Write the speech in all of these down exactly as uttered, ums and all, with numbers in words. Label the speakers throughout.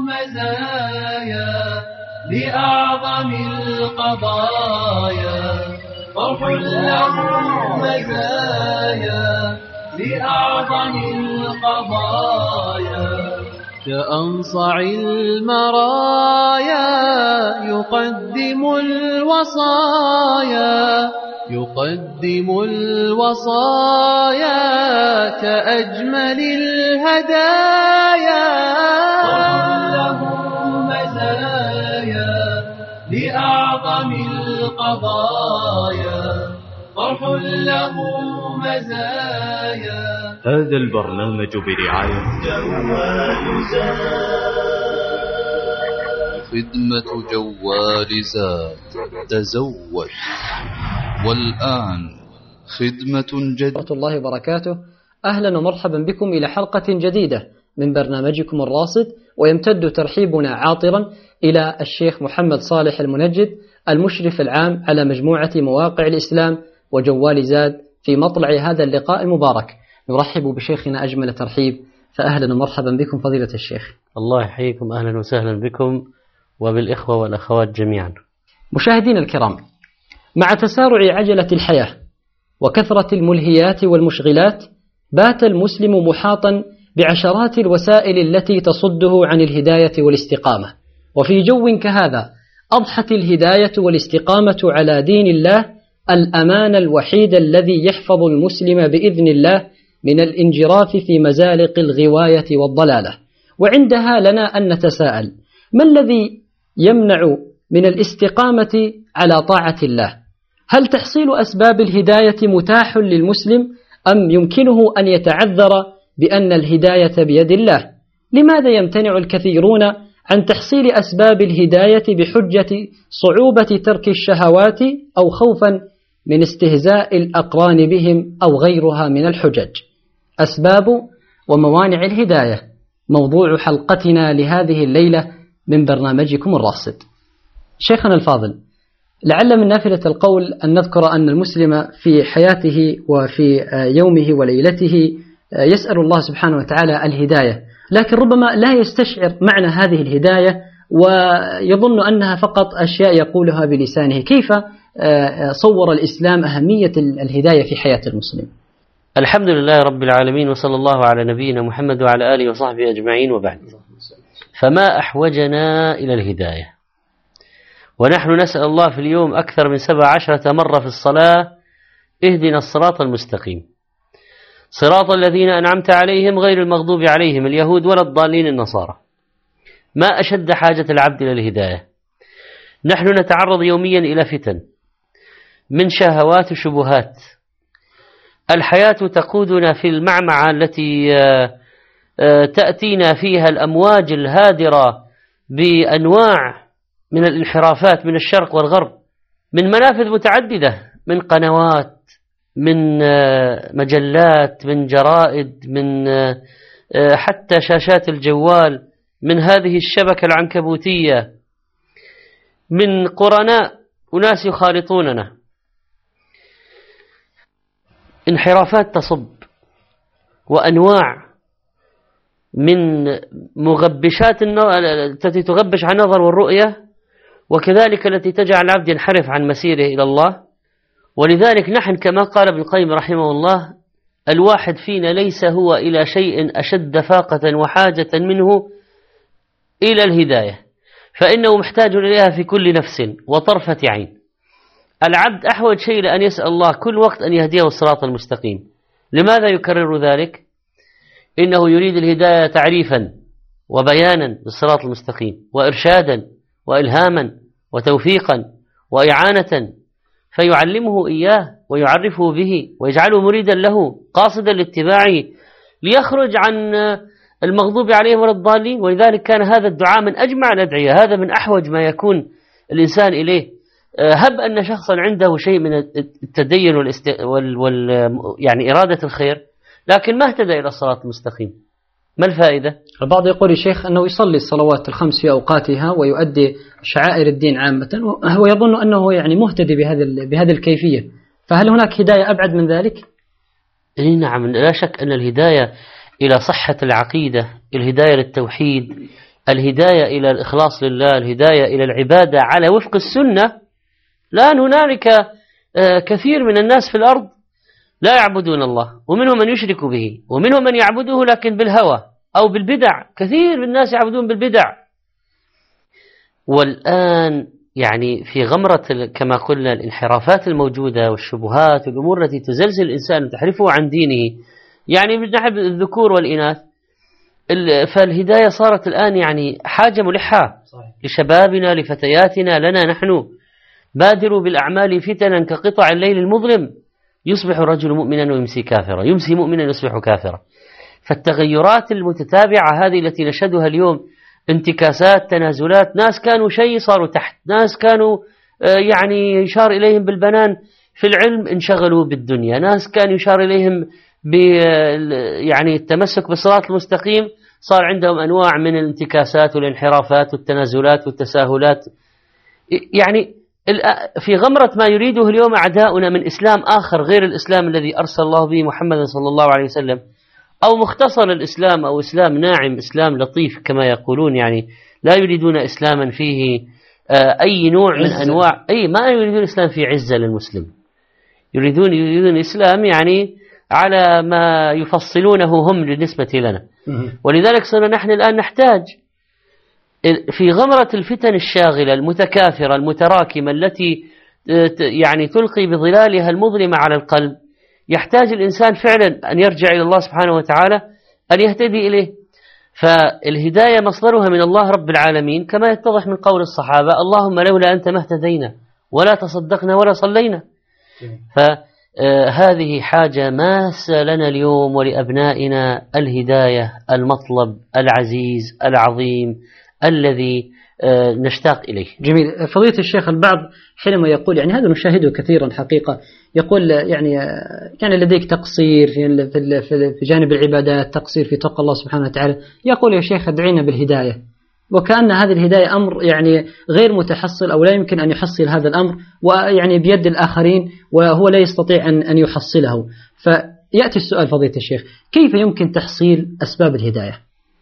Speaker 1: مزايا لأعظم القضايا، فرح له مزايا لأعظم القضايا، كأنصع المرايا يقدم الوصايا، يقدم الوصايا كأجمل الهدايا، له مزايا لأعظم القضايا، فرح له مزايا.
Speaker 2: هذا البرنامج برعاية
Speaker 1: جوال زاد.
Speaker 3: خدمة جوال زاد، تزود. والآن خدمة جديدة.
Speaker 4: ورحمة الله وبركاته. أهلا ومرحبا بكم إلى حلقة جديدة من برنامجكم الراصد، ويمتد ترحيبنا عاطرا إلى الشيخ محمد صالح المنجد المشرف العام على مجموعة مواقع الإسلام وجوال زاد في مطلع هذا اللقاء المبارك. نرحب بشيخنا أجمل ترحيب، فأهلا ومرحبا بكم فضيلة الشيخ.
Speaker 5: الله يحييكم، أهلا وسهلا بكم وبالإخوة والأخوات جميعا.
Speaker 4: مشاهدينا الكرام، مع تسارع عجلة الحياة وكثرة الملهيات والمشغلات، بات المسلم محاطا بعشرات الوسائل التي تصده عن الهداية والاستقامة. وفي جو كهذا أضحت الهداية والاستقامة على دين الله الأمان الوحيد الذي يحفظ المسلم بإذن الله من الانجراف في مزالق الغواية والضلالة. وعندها لنا أن نتساءل: ما الذي يمنع من الاستقامة على طاعة الله؟ هل تحصيل أسباب الهداية متاح للمسلم، أم يمكنه أن يتعذر بأن الهداية بيد الله؟ لماذا يمتنع الكثيرون عن تحصيل أسباب الهداية بحجة صعوبة ترك الشهوات أو خوفا من استهزاء الأقران بهم أو غيرها من الحجج؟ أسباب وموانع الهداية موضوع حلقتنا لهذه الليلة من برنامجكم الراصد. شيخنا الفاضل، لعل من نافلة القول أن نذكر أن المسلم في حياته وفي يومه وليلته يسأل الله سبحانه وتعالى الهداية، لكن ربما لا يستشعر معنى هذه الهداية ويظن أنها فقط أشياء يقولها بلسانه. كيف صور الإسلام أهمية الهداية في حياة المسلم؟
Speaker 5: الحمد لله رب العالمين، وصلى الله على نبينا محمد وعلى آله وصحبه أجمعين، وبعد. فما أحوجنا إلى الهداية، ونحن نسأل الله في اليوم أكثر من سبع عشرة مرة في الصلاة: اهدنا الصراط المستقيم صراط الذين أنعمت عليهم غير المغضوب عليهم اليهود ولا الضالين النصارى. ما أشد حاجة العبد إلى الهداية. نحن نتعرض يوميا إلى فتن من شهوات وشبهات. الحياة تقودنا في المعمعة التي تأتينا فيها الأمواج الهادرة بأنواع من الانحرافات من الشرق والغرب، من منافذ متعددة، من قنوات، من مجلات، من جرائد، من حتى شاشات الجوال، من هذه الشبكة العنكبوتية، من قرناء أناس يخالطوننا. انحرافات تصب، وأنواع من مغبشات التي تغبش عن النظر والرؤية، وكذلك التي تجعل العبد ينحرف عن مسيره إلى الله. ولذلك نحن كما قال ابن القيم رحمه الله: الواحد فينا ليس هو إلى شيء أشد فاقة وحاجة منه إلى الهداية، فإنه محتاج إليها في كل نفس وطرفة عين. العبد أحوج شيء لأن يسأل الله كل وقت أن يهديه الصراط المستقيم. لماذا يكرر ذلك؟ إنه يريد الهداية تعريفا وبيانا للصراط المستقيم، وإرشادا وإلهاما وتوفيقا وإعانة، فيعلمه إياه ويعرفه به ويجعله مريدا له قاصدا لاتباعه ليخرج عن المغضوب عليهم ولا الضالين. ولذلك كان هذا الدعاء من أجمع الأدعية، هذا من أحوج ما يكون الإنسان إليه. هب أن شخصا عنده شيء من التدين والاست... وال... وال... يعني إرادة الخير، لكن ما اهتدى إلى الصراط المستقيم، ما الفائدة؟
Speaker 4: البعض يقول الشيخ أنه يصلي الصلوات الخمس في أوقاتها ويؤدي شعائر الدين عامة، وهو يظن أنه يعني مهتدي بهذا بهذه الكيفية، فهل هناك هداية أبعد من ذلك؟
Speaker 5: إيه نعم، لا شك أن الهداية إلى صحة العقيدة، الهداية للتوحيد، الهداية إلى الإخلاص لله، الهداية إلى العبادة على وفق السنة. الآن هنالك كثير من الناس في الأرض لا يعبدون الله، ومنهم من يشرك به، ومنهم من يعبده لكن بالهوى أو بالبدع. كثير من الناس يعبدون بالبدع. والآن يعني في غمرة كما قلنا الانحرافات الموجودة والشبهات والأمور التي تزلزل الإنسان وتحرفه عن دينه، يعني من ناحية الذكور والإناث، فالهداية صارت الآن يعني حاجة ملحة لشبابنا لفتياتنا لنا نحن. بادروا بالأعمال فتنا كقطع الليل المظلم، يصبح الرجل مؤمنا ويمسي كافرا، يمسي مؤمنا يصبح كافرا. فالتغيرات المتتابعة هذه التي نشهدها اليوم، انتكاسات، تنازلات، ناس كانوا شيء صاروا تحت، ناس كانوا يعني يشار إليهم بالبنان في العلم انشغلوا بالدنيا، ناس كان يشار إليهم ب يعني التمسك بالصراط المستقيم صار عندهم أنواع من الانتكاسات والانحرافات والتنازلات والتساهلات. يعني في غمرة ما يريده اليوم أعداؤنا من إسلام آخر غير الإسلام الذي أرسل الله به محمد صلى الله عليه وسلم، أو مختصر الإسلام، أو إسلام ناعم، إسلام لطيف كما يقولون، يعني لا يريدون إسلاما فيه أي نوع من أنواع، أي ما يريدون إسلام فيه عزة للمسلم، يريدون يريدون إسلام يعني على ما يفصلونه هم بالنسبة لنا. ولذلك صرنا نحن الآن نحتاج في غمرة الفتن الشاغلة المتكاثرة المتراكمة التي يعني تلقي بظلالها المظلمة على القلب، يحتاج الإنسان فعلا أن يرجع إلى الله سبحانه وتعالى، أن يهتدي إليه. فالهداية مصدرها من الله رب العالمين كما يتضح من قول الصحابة: اللهم لولا أنت ما اهتدينا ولا تصدقنا ولا صلينا. فهذه حاجة ماسة لنا اليوم ولأبنائنا، الهداية المطلب العزيز العظيم الذي نشتاق إليه.
Speaker 4: جميل. فضيلة الشيخ، البعض حينما يقول، يعني هذا نشاهده كثيرا حقيقة، يقول يعني يعني لديك تقصير في في جانب العبادات، تقصير في تقوى الله سبحانه وتعالى، يقول يا شيخ ادعينا بالهداية، وكأن هذه الهداية أمر يعني غير متحصل أو لا يمكن أن يحصل هذا الأمر، ويعني بيد الآخرين وهو لا يستطيع أن أن يحصله. فيأتي السؤال فضيلة الشيخ: كيف يمكن تحصيل أسباب الهداية؟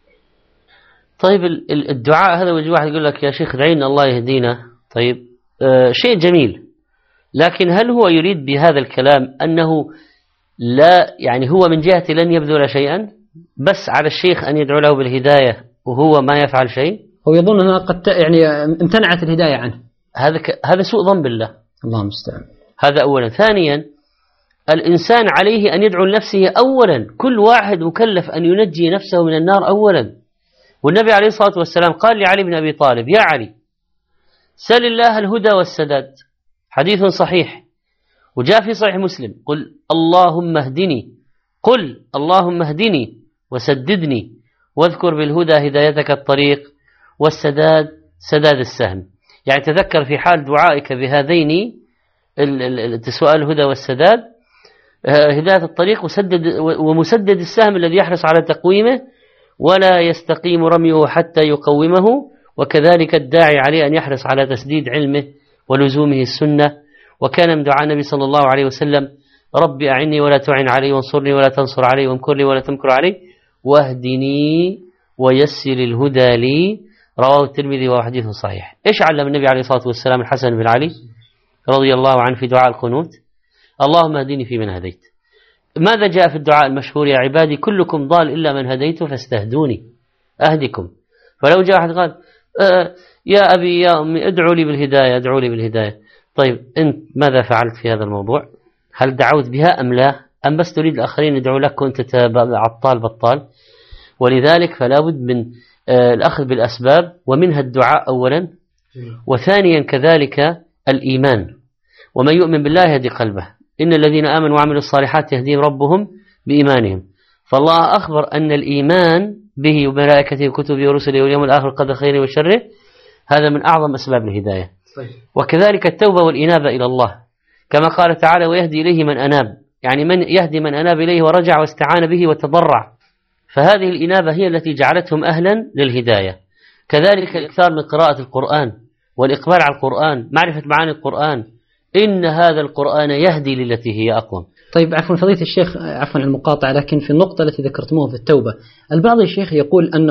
Speaker 5: طيب الدعاء هذا، ويجي واحد يقول لك يا شيخ ادعينا الله يهدينا، طيب آه شيء جميل، لكن هل هو يريد بهذا الكلام أنه لا يعني هو من جهة لن يبذل شيئا، بس على الشيخ أن يدعو له بالهداية وهو ما يفعل شيء؟
Speaker 4: هو يظن أنها قد يعني امتنعت الهداية عنه.
Speaker 5: هذا ك... هذا سوء ظن بالله،
Speaker 4: الله المستعان.
Speaker 5: هذا أولا. ثانيا، الإنسان عليه أن يدعو لنفسه أولا، كل واحد مكلف أن ينجي نفسه من النار أولا. والنبي عليه الصلاة والسلام قال لعلي بن أبي طالب: يا علي سل الله الهدى والسداد، حديث صحيح وجاء في صحيح مسلم: قل اللهم اهدني، قل اللهم اهدني وسددني، واذكر بالهدى هدايتك الطريق والسداد سداد السهم. يعني تذكر في حال دعائك بهذين سؤال الهدى والسداد، هداية الطريق وسدد ومسدد السهم الذي يحرص على تقويمه ولا يستقيم رميه حتى يقومه. وكذلك الداعي عليه أن يحرص على تسديد علمه ولزومه السنة. وكان من دعاء النبي صلى الله عليه وسلم: ربي أعني ولا تعن علي، وانصرني ولا تنصر علي، وامكر لي ولا تمكر علي، واهدني ويسر الهدى لي. رواه الترمذي وهو حديث صحيح. إيش علم النبي عليه الصلاة والسلام الحسن بن علي رضي الله عنه في دعاء القنوت؟ اللهم اهدني فيمن هديت. ماذا جاء في الدعاء المشهور: يا عبادي كلكم ضال إلا من هديت فاستهدوني أهدكم. فلو جاء أحد قال: آه يا أبي يا أمي ادعوا لي بالهداية، ادعوا لي بالهداية، طيب أنت ماذا فعلت في هذا الموضوع؟ هل دعوت بها أم لا؟ أم بس تريد الآخرين يدعوا لك وأنت عطال بطال؟ ولذلك فلا بد من آه الأخذ بالأسباب، ومنها الدعاء أولا، وثانيا كذلك الإيمان. ومن يؤمن بالله يهدي قلبه، إن الذين آمنوا وعملوا الصالحات يهديهم ربهم بإيمانهم. فالله أخبر أن الإيمان به وملائكته وكتبه ورسله واليوم الآخر قدر خيره وشره هذا من أعظم أسباب الهداية. وكذلك التوبة والإنابة إلى الله، كما قال تعالى: ويهدي إليه من أناب، يعني من يهدي من أناب إليه ورجع واستعان به وتضرع. فهذه الإنابة هي التي جعلتهم أهلا للهداية. كذلك الإكثار من قراءة القرآن والإقبال على القرآن، معرفة معاني القرآن، إن هذا القرآن يهدي للتي هي أقوم.
Speaker 4: طيب عفوا فضيلة الشيخ، عفوا عن المقاطعة، لكن في النقطة التي ذكرتموها في التوبة، البعض الشيخ يقول أنه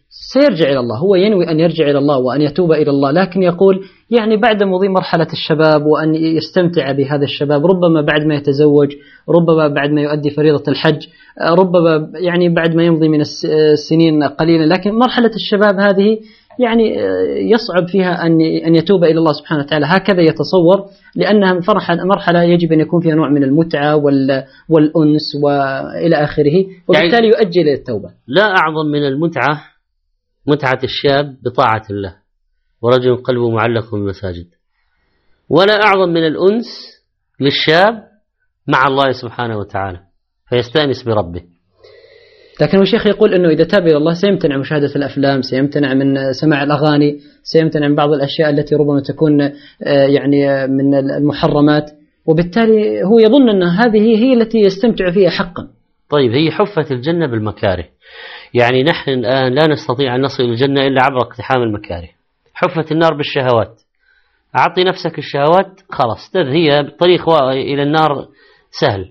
Speaker 4: سيرجع إلى الله، هو ينوي أن يرجع إلى الله وأن يتوب إلى الله، لكن يقول يعني بعد مضي مرحلة الشباب وأن يستمتع بهذا الشباب، ربما بعد ما يتزوج، ربما بعد ما يؤدي فريضة الحج، ربما يعني بعد ما يمضي من السنين قليلا، لكن مرحلة الشباب هذه يعني يصعب فيها أن أن يتوب إلى الله سبحانه وتعالى، هكذا يتصور، لأنها مرحلة يجب أن يكون فيها نوع من المتعة والأنس وإلى آخره، وبالتالي يؤجل التوبة.
Speaker 5: لا أعظم من المتعة متعة الشاب بطاعة الله ورجل قلبه معلق بالمساجد، ولا أعظم من الأنس للشاب مع الله سبحانه وتعالى فيستأنس بربه.
Speaker 4: لكن الشيخ يقول أنه إذا تاب إلى الله سيمتنع مشاهدة الأفلام، سيمتنع من سماع الأغاني، سيمتنع من بعض الأشياء التي ربما تكون يعني من المحرمات، وبالتالي هو يظن أن هذه هي التي يستمتع فيها حقا.
Speaker 5: طيب هي حفت الجنة بالمكاره، يعني نحن الآن لا نستطيع أن نصل الجنة إلا عبر اقتحام المكاره. حفت النار بالشهوات، أعطي نفسك الشهوات خلاص هي الطريق إلى النار سهل.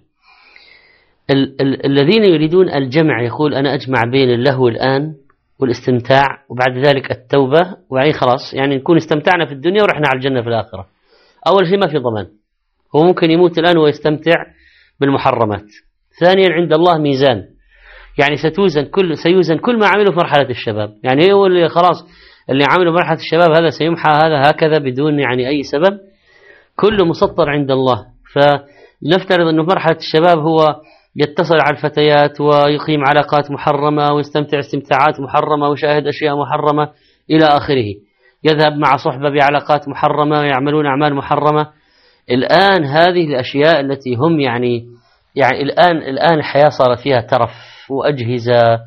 Speaker 5: ال- ال- الذين يريدون الجمع يقول أنا أجمع بين اللهو الآن والاستمتاع وبعد ذلك التوبة، وعي خلاص يعني نكون استمتعنا في الدنيا ورحنا على الجنة في الآخرة. أول شيء ما في ضمان، هو ممكن يموت الآن ويستمتع بالمحرمات. ثانيا عند الله ميزان، يعني ستوزن كل سيوزن كل ما عمله في مرحلة الشباب، يعني هو اللي خلاص اللي عمله مرحلة الشباب هذا سيمحى هذا هكذا بدون يعني أي سبب، كله مسطر عند الله. فنفترض أنه مرحلة الشباب هو يتصل على الفتيات ويقيم علاقات محرمة ويستمتع استمتاعات محرمة ويشاهد أشياء محرمة إلى آخره، يذهب مع صحبة بعلاقات محرمة ويعملون أعمال محرمة. الآن هذه الأشياء التي هم يعني يعني الآن الآن الحياة صار فيها ترف وأجهزة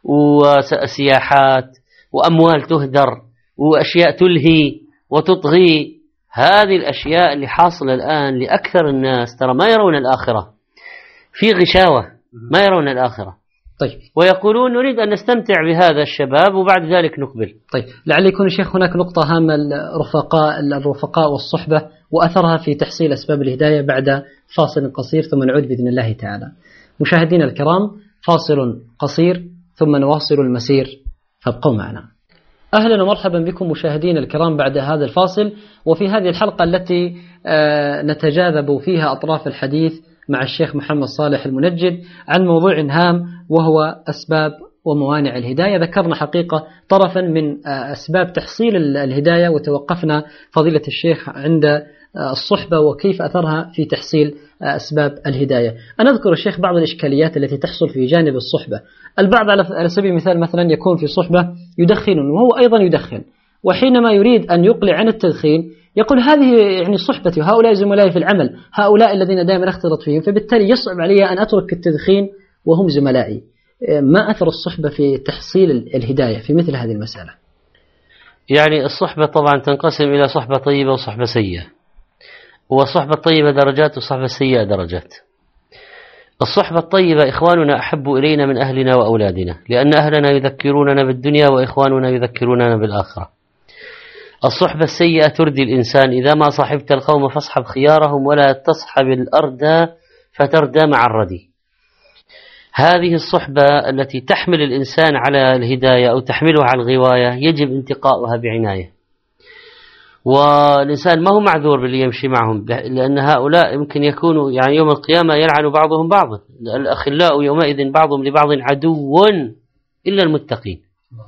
Speaker 5: وسياحات وأموال تهدر وأشياء تلهي وتطغي. هذه الأشياء اللي حاصلة الآن لأكثر الناس ترى ما يرون الآخرة، في غشاوة ما يرون الآخرة.
Speaker 4: طيب
Speaker 5: ويقولون نريد أن نستمتع بهذا الشباب وبعد ذلك نقبل.
Speaker 4: طيب لعل يكون الشيخ هناك نقطة هامة، الرفقاء الرفقاء والصحبة وأثرها في تحصيل أسباب الهداية، بعد فاصل قصير ثم نعود بإذن الله تعالى. مشاهدينا الكرام فاصل قصير ثم نواصل المسير، فابقوا معنا. أهلا ومرحبا بكم مشاهدينا الكرام بعد هذا الفاصل، وفي هذه الحلقة التي نتجاذب فيها أطراف الحديث مع الشيخ محمد صالح المنجد عن موضوع هام وهو أسباب وموانع الهداية. ذكرنا حقيقة طرفا من أسباب تحصيل الهداية، وتوقفنا فضيلة الشيخ عند الصحبة وكيف أثرها في تحصيل أسباب الهداية. أنا أذكر الشيخ بعض الإشكاليات التي تحصل في جانب الصحبة. البعض على سبيل المثال مثلا يكون في صحبة يدخن وهو أيضا يدخن، وحينما يريد أن يقلع عن التدخين يقول هذه يعني صحبتي وهؤلاء زملائي في العمل، هؤلاء الذين دائما أختلط فيهم، فبالتالي يصعب علي أن أترك التدخين وهم زملائي. ما أثر الصحبة في تحصيل الهداية في مثل هذه المسألة؟
Speaker 5: يعني الصحبة طبعا تنقسم إلى صحبة طيبة وصحبة سيئة، والصحبة الطيبة درجات والصحبة السيئة درجات. الصحبة الطيبة إخواننا أحب إلينا من أهلنا وأولادنا، لأن أهلنا يذكروننا بالدنيا وإخواننا يذكروننا بالآخرة. الصحبة السيئة تردي الإنسان، إذا ما صاحبت القوم فاصحب خيارهم ولا تصحب الأردى فتردى مع الردي. هذه الصحبة التي تحمل الإنسان على الهداية أو تحمله على الغواية يجب انتقاؤها بعناية، والإنسان ما هو معذور باللي يمشي معهم، لأن هؤلاء يمكن يكونوا يعني يوم القيامة يلعن بعضهم بعضا، الأخلاء يومئذ بعضهم لبعض عدو إلا المتقين.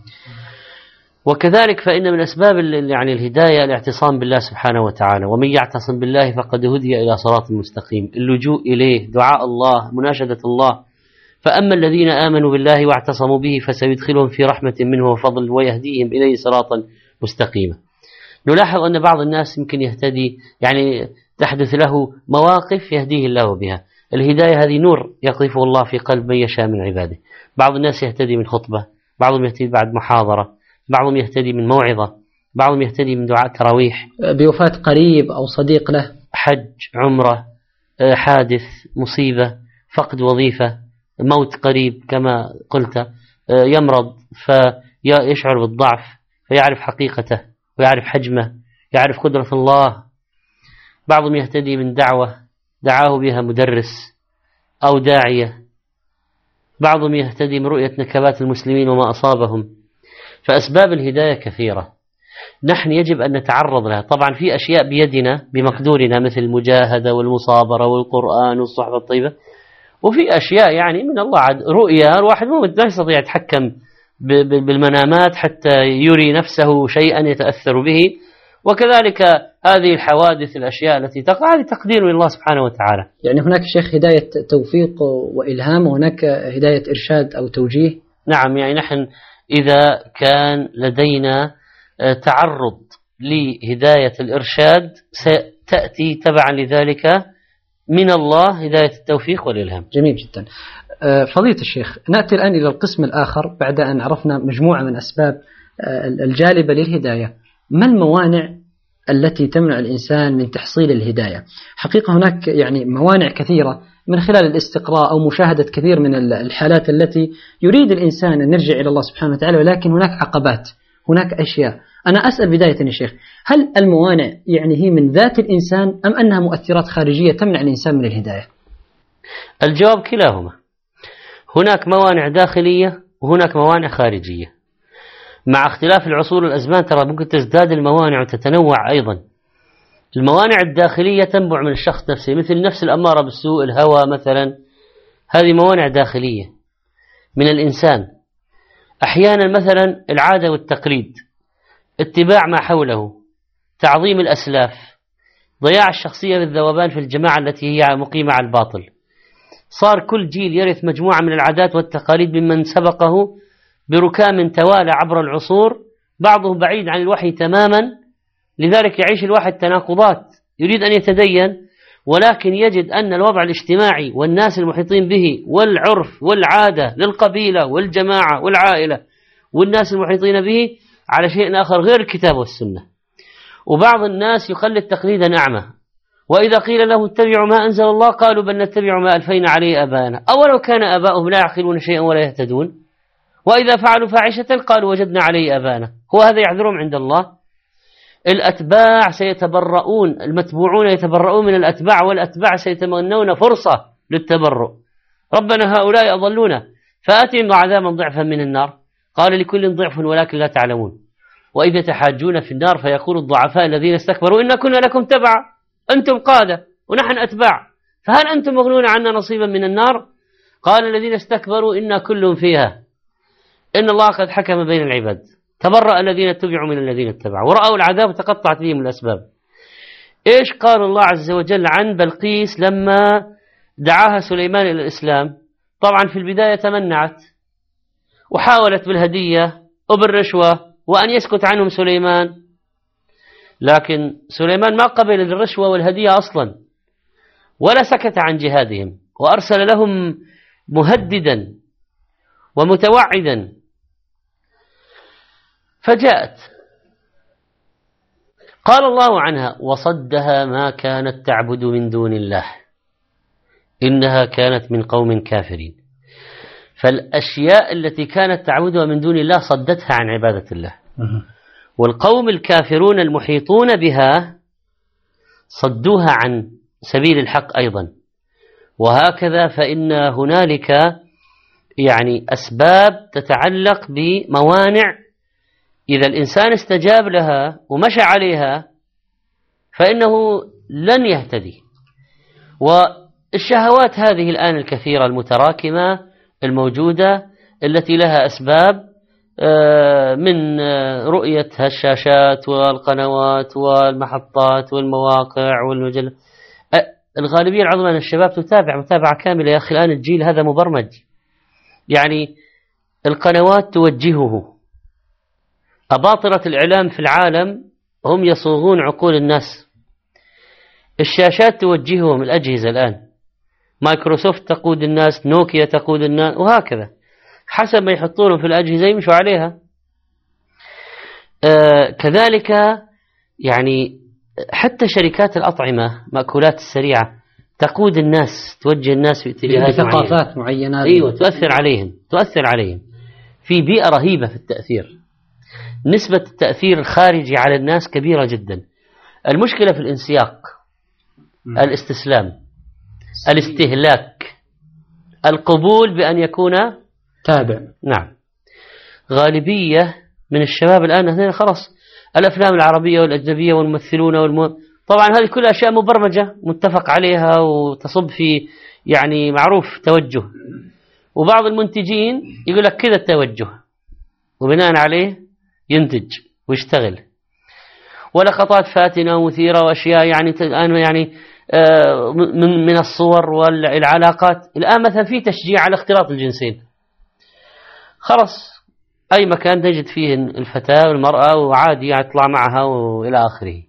Speaker 5: وكذلك فإن من أسباب يعني الهداية الاعتصام بالله سبحانه وتعالى، ومن يعتصم بالله فقد هدي إلى صراط مستقيم، اللجوء إليه، دعاء الله، مناشدة الله. فأما الذين آمنوا بالله واعتصموا به فسيدخلهم في رحمة منه وفضل ويهديهم إليه صراطا مستقيما. نلاحظ أن بعض الناس يمكن يهتدي يعني تحدث له مواقف يهديه الله بها. الهداية هذه نور يقذفه الله في قلب من يشاء من عباده. بعض الناس يهتدي من خطبة، بعضهم يهتدي بعد محاضرة، بعضهم يهتدي من موعظة، بعضهم يهتدي من دعاء تراويح،
Speaker 4: بوفاة قريب أو صديق له،
Speaker 5: حج، عمرة، حادث، مصيبة، فقد وظيفة، موت قريب كما قلت، يمرض فيشعر بالضعف فيعرف حقيقته ويعرف حجمه، يعرف قدرة الله. بعضهم يهتدي من دعوة دعاه بها مدرس أو داعية، بعضهم يهتدي من رؤية نكبات المسلمين وما أصابهم. فأسباب الهداية كثيرة، نحن يجب أن نتعرض لها. طبعا في أشياء بيدنا بمقدورنا مثل المجاهدة والمصابرة والقرآن والصحبة الطيبة، وفي أشياء يعني من الله عاد رؤيا، الواحد مو لا يستطيع يتحكم بالمنامات حتى يري نفسه شيئا يتأثر به، وكذلك هذه الحوادث الأشياء التي تقع هذه تقدير من الله سبحانه وتعالى.
Speaker 4: يعني هناك شيخ هداية توفيق وإلهام، وهناك هداية إرشاد أو توجيه.
Speaker 5: نعم، يعني نحن إذا كان لدينا تعرض لهداية الإرشاد ستأتي تبعا لذلك من الله هداية التوفيق والإلهام.
Speaker 4: جميل جدا. فضيلة الشيخ، نأتي الآن إلى القسم الآخر بعد أن عرفنا مجموعة من أسباب الجالبة للهداية. ما الموانع التي تمنع الإنسان من تحصيل الهداية؟ حقيقة هناك يعني موانع كثيرة من خلال الاستقراء أو مشاهدة كثير من الحالات التي يريد الإنسان أن يرجع إلى الله سبحانه وتعالى، ولكن هناك عقبات، هناك أشياء. أنا أسأل بداية يا شيخ، هل الموانع يعني هي من ذات الإنسان أم أنها مؤثرات خارجية تمنع الإنسان من الهداية؟
Speaker 5: الجواب كلاهما. هناك موانع داخلية وهناك موانع خارجية. مع اختلاف العصور والأزمان ترى ممكن تزداد الموانع وتتنوع أيضا. الموانع الداخلية تنبع من الشخص نفسه، مثل النفس الأمارة بالسوء، الهوى مثلا، هذه موانع داخلية من الإنسان. أحيانا مثلا العادة والتقليد، اتباع ما حوله، تعظيم الأسلاف، ضياع الشخصية بالذوبان في الجماعة التي هي مقيمة على الباطل. صار كل جيل يرث مجموعة من العادات والتقاليد ممن سبقه بركام توالى عبر العصور، بعضه بعيد عن الوحي تماما، لذلك يعيش الواحد تناقضات، يريد أن يتدين ولكن يجد أن الوضع الاجتماعي والناس المحيطين به والعرف والعادة للقبيلة والجماعة والعائلة والناس المحيطين به على شيء آخر غير الكتاب والسنة. وبعض الناس يقلد تقليدا أعمى، وإذا قيل له اتبعوا ما أنزل الله قالوا بل نتبع ما ألفينا عليه آباءنا، أولو كان آباؤهم لا يعقلون شيئا ولا يهتدون، وإذا فعلوا فاحشة قالوا وجدنا عليه آباءنا. هو هذا يعذرهم عند الله؟ الأتباع سيتبرؤون، المتبوعون يتبرؤون من الأتباع، والأتباع سيتمنون فرصة للتبرؤ. ربنا هؤلاء أضلونا فآتهم عذابا ضعفا من النار، قال لكل ضعف ولكن لا تعلمون. وإذا تحاجون في النار فيقول الضعفاء الذين استكبروا إنا كنا لكم تبعا أنتم قادة ونحن أتباع فهل أنتم مغنون عنا نصيبا من النار؟ قال الذين استكبروا إنا كل فيها إن الله قد حكم بين العباد تبرأ الذين اتبعوا من الذين اتبعوا ورأوا العذاب وتقطعت بهم الأسباب. إيش قال الله عز وجل عن بلقيس لما دعاها سليمان إلى الإسلام؟ طبعا في البداية تمنعت وحاولت بالهدية وبالرشوة وأن يسكت عنهم سليمان، لكن سليمان ما قبل الرشوة والهدية أصلا ولا سكت عن جهادهم، وأرسل لهم مهددا ومتوعدا. فجاءت قال الله عنها وصدها ما كانت تعبد من دون الله إنها كانت من قوم كافرين. فالأشياء التي كانت تعبدها من دون الله صدتها عن عبادة الله، والقوم الكافرون المحيطون بها صدوها عن سبيل الحق أيضا. وهكذا فإن هنالك يعني أسباب تتعلق بموانع إذا الإنسان استجاب لها ومشى عليها فإنه لن يهتدي. والشهوات هذه الآن الكثيرة المتراكمة الموجودة التي لها أسباب من رؤية الشاشات والقنوات والمحطات والمواقع والمجلة، الغالبية العظمى من الشباب تتابع متابعة كاملة. يا أخي الآن الجيل هذا مبرمج، يعني القنوات توجهه. أباطرة الإعلام في العالم هم يصوغون عقول الناس، الشاشات توجههم، الأجهزة الآن مايكروسوفت تقود الناس، نوكيا تقود الناس، وهكذا حسب ما يحطونهم في الأجهزة يمشوا عليها. آه كذلك يعني حتى شركات الأطعمة مأكولات السريعة تقود الناس، توجه الناس في اتجاهات
Speaker 4: ثقافات معينة.
Speaker 5: أيوة تؤثر عليهم تؤثر عليهم في بيئة رهيبة في التأثير. نسبة التأثير الخارجي على الناس كبيرة جدا. المشكلة في الانسياق، الاستسلام، الاستهلاك، القبول بأن يكون
Speaker 4: تابع.
Speaker 5: نعم. غالبية من الشباب الآن هنا خلاص الأفلام العربية والأجنبية والممثلون والم... طبعا هذه كل أشياء مبرمجة متفق عليها وتصب في يعني معروف توجه، وبعض المنتجين يقول لك كذا التوجه وبناء عليه ينتج ويشتغل، ولقطات فاتنة ومثيرة وأشياء يعني الآن يعني من من الصور والعلاقات. الآن مثلا في تشجيع على اختلاط الجنسين، خلاص أي مكان تجد فيه الفتاة والمرأة وعادي يطلع معها وإلى آخره.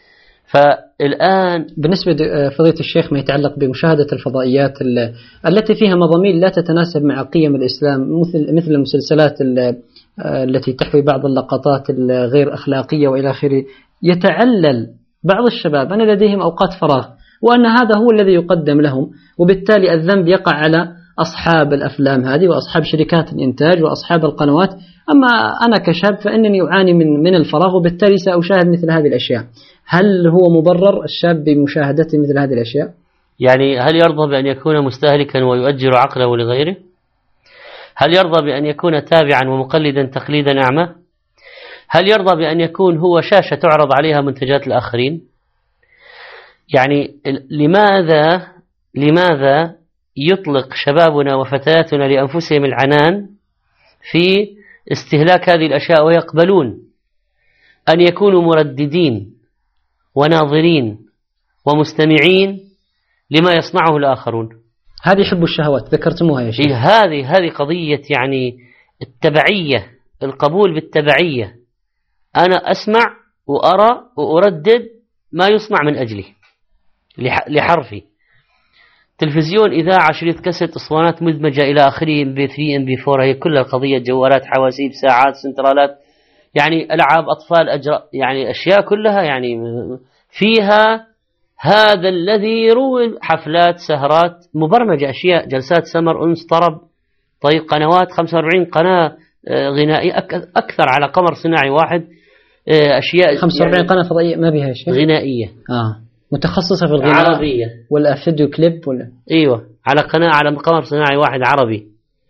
Speaker 5: فالآن
Speaker 4: بالنسبة لفضيلة الشيخ ما يتعلق بمشاهدة الفضائيات التي فيها مضامين لا تتناسب مع قيم الإسلام، مثل مثل المسلسلات التي تحوي بعض اللقطات الغير أخلاقية وإلى آخره، يتعلل بعض الشباب أن لديهم أوقات فراغ وأن هذا هو الذي يقدم لهم، وبالتالي الذنب يقع على أصحاب الأفلام هذه وأصحاب شركات الإنتاج وأصحاب القنوات. أما أنا كشاب فإنني أعاني من من الفراغ وبالتالي سأشاهد مثل هذه الأشياء. هل هو مبرر الشاب بمشاهدة مثل هذه الأشياء؟
Speaker 5: يعني هل يرضى بأن يكون مستهلكا ويؤجر عقله لغيره؟ هل يرضى بأن يكون تابعا ومقلدا تقليدا أعمى؟ هل يرضى بأن يكون هو شاشة تعرض عليها منتجات الآخرين؟ يعني لماذا لماذا يطلق شبابنا وفتياتنا لأنفسهم العنان في استهلاك هذه الأشياء ويقبلون أن يكونوا مرددين وناظرين ومستمعين لما يصنعه الآخرون؟
Speaker 4: هذه حب الشهوات ذكرتموها يا شيخ.
Speaker 5: هذه هذه قضية يعني التبعية، القبول بالتبعية. أنا أسمع وأرى وأردد ما يصنع من أجلي لحرفي. تلفزيون، إذاعة، شريط كاسيت، أسطوانات مدمجة إلى آخره، ام بي ثري ام بي فور، هي كلها القضية، جوالات، حواسيب، ساعات، سنترالات، يعني ألعاب أطفال، أجراء، يعني أشياء كلها يعني فيها هذا الذي يروي، حفلات، سهرات مبرمجة، أشياء، جلسات سمر، أنس، طرب، طيب قنوات، خمسة وأربعين قناة غنائية أكثر على قمر صناعي واحد، أشياء
Speaker 4: خمسة وأربعين يعني قناة فضائية ما بها شيء
Speaker 5: غنائية
Speaker 4: آه متخصصة في الغناء
Speaker 5: عربية
Speaker 4: ولا فيديو كليب ولا
Speaker 5: أيوة على قناة على قمر صناعي واحد عربي.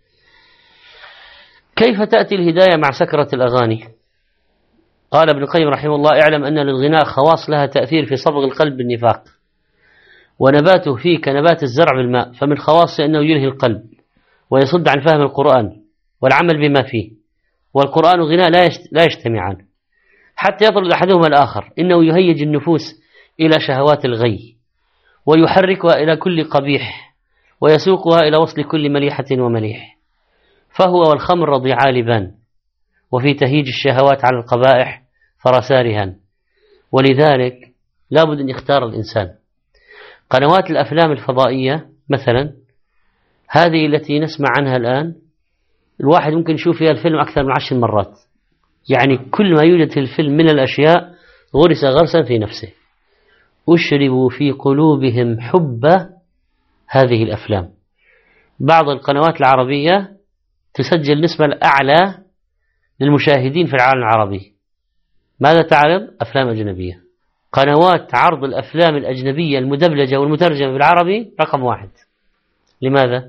Speaker 5: كيف تأتي الهداية مع سكرة الأغاني؟ قال ابن القيم رحمه الله: اعلم أن للغناء خواص لها تأثير في صبغ القلب بالنفاق، ونباته فيه كنبات الزرع بالماء، فمن خواصه أنه يلهي القلب ويصد عن فهم القرآن والعمل بما فيه، والقرآن وغناء لا يجتمعان حتى يطرد أحدهما الآخر، إنه يهيج النفوس إلى شهوات الغي ويحركها إلى كل قبيح ويسوقها إلى وصل كل مليحة ومليح، فهو والخمر رضيعا لبان، وفي تهيج الشهوات على القبائح فرسارها. ولذلك لابد أن يختار الإنسان. قنوات الأفلام الفضائية مثلا هذه التي نسمع عنها الآن، الواحد ممكن يشوف فيها الفيلم أكثر من عشر مرات، يعني كل ما يوجد في الفيلم من الأشياء غرس غرسا في نفسه، أشربوا في قلوبهم حب هذه الأفلام. بعض القنوات العربية تسجل نسبة الأعلى للمشاهدين في العالم العربي. ماذا تعرض؟ أفلام أجنبية. قنوات عرض الأفلام الأجنبية المدبلجة والمترجمة بالعربي رقم واحد. لماذا؟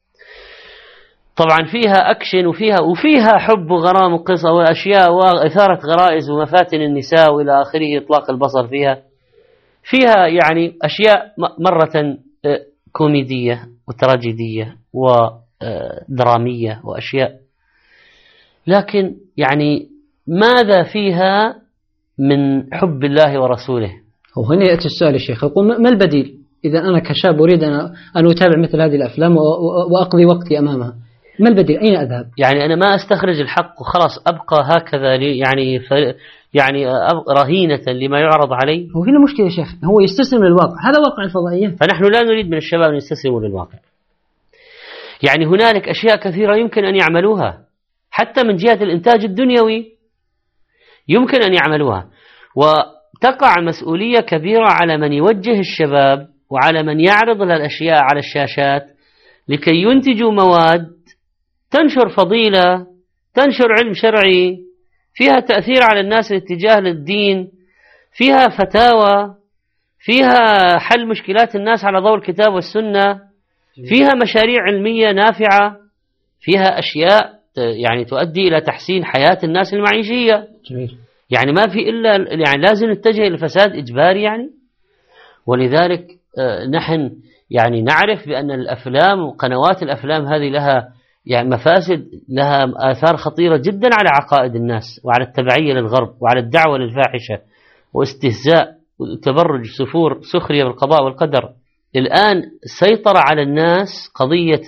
Speaker 5: طبعا فيها أكشن وفيها وفيها حب وغرام وقصة وأشياء وإثارة غرائز ومفاتن النساء وإلى آخره، إطلاق البصر فيها فيها يعني أشياء مرة كوميدية وتراجيدية ودرامية وأشياء، لكن يعني ماذا فيها من حب الله ورسوله؟
Speaker 4: وهنا يأتي السؤال يا شيخ، يقول ما البديل إذا أنا كشاب أريد أن أتابع مثل هذه الأفلام وأقضي وقتي أمامها؟ ما البديل؟ أين أذهب؟
Speaker 5: يعني أنا ما أستخرج الحق وخلاص أبقى هكذا يعني يعني رهينة لما يعرض عليه.
Speaker 4: وهنا مشكلة يا شيخ، هو يستسلم للواقع، هذا واقع الفضائيات.
Speaker 5: فنحن لا نريد من الشباب أن يستسلموا للواقع. يعني هنالك أشياء كثيرة يمكن أن يعملوها حتى من جهة الإنتاج الدنيوي، يمكن أن يعملوها، وتقع مسؤولية كبيرة على من يوجه الشباب وعلى من يعرض الأشياء على الشاشات لكي ينتجوا مواد تنشر فضيلة، تنشر علم شرعي، فيها تأثير على الناس الاتجاه للدين، فيها فتاوى، فيها حل مشكلات الناس على ضوء الكتاب والسنة، فيها مشاريع علمية نافعة، فيها أشياء يعني تؤدي إلى تحسين حياة الناس المعيشية.
Speaker 4: جميل.
Speaker 5: يعني ما في إلا يعني لازم نتجه إلى الفساد إجباري يعني. ولذلك نحن يعني نعرف بأن الأفلام وقنوات الأفلام هذه لها يعني مفاسد، لها آثار خطيرة جدا على عقائد الناس وعلى التبعية للغرب وعلى الدعوة للفاحشة واستهزاء وتبرج سفور سخرية بالقضاء والقدر. الآن سيطر على الناس قضية